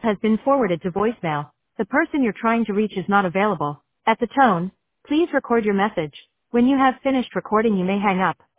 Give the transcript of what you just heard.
has been forwarded to voicemail. The person you're trying to reach is not available. At the tone, please record your message. When you have finished recording, you may hang up.